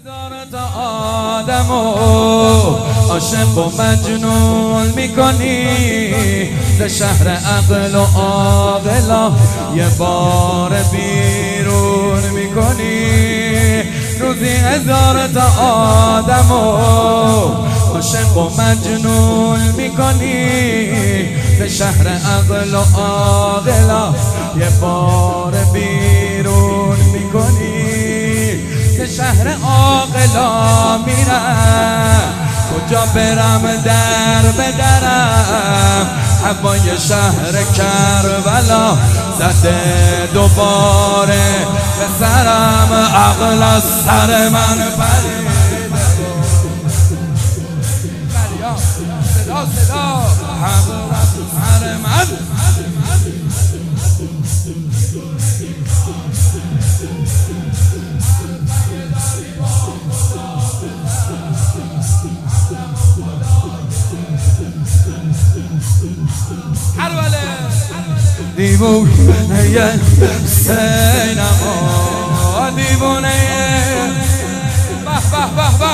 هزار تا آدمو عاشق و مجنون میکنی، ز شهر عقل و عاقلا یه بار بیرون میکنی. روزی هزار تا آدمو عاشق و مجنون میکنی، ز شهر عقل و عاقلا یه بار بیرون میکنی. که شهر عاقلا میرم، کجا برم در بدرم، هوای شهر کربلا زده دوباره به سرم، عقل از سر من پریده. صدا صدا عقل از سر من. دیوونه سینما، دیوونه به به به به.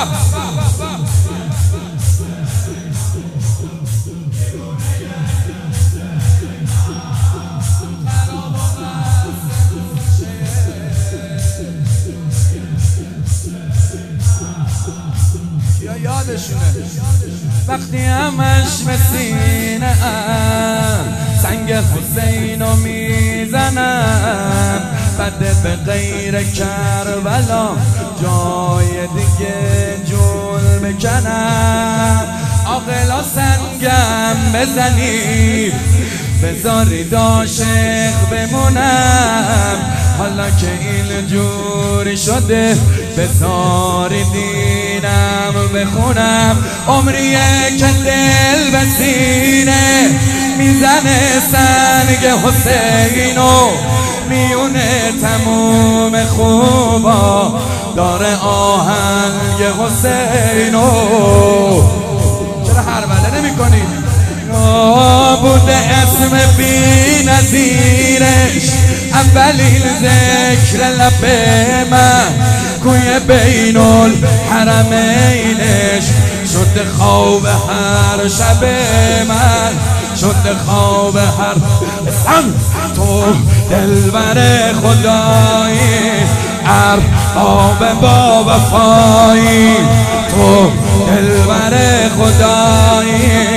یا یادشونه وقتی همش مسینه سنگ حسینو میزنم، بده به غیر کربلا جای دیگه جول بکنم. عاقلا سنگم بزنی بذاری عاشق بمونم، حالا که این جوری شده بذاری دینم بخونم. عمریه که دل به سینه میزنه سنگ حسینو، میونه تموم خوبا داره آهنگ حسینو. چرا هربله نمی کنی؟ بوده اسم بی نظیرش اولین ذکر لب من، کوی بین الحرمینش شده خواب هر شب من، شده خواب هر سن. تو دلبر خدایی ارباب با وفایی، تو دلبر خدایی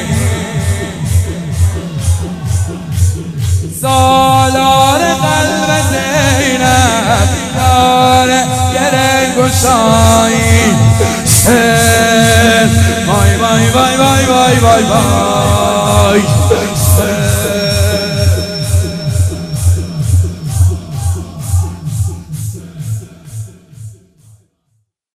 سالار قلب زینب، داره گره گشایی. وای وای وای وای وای وای وای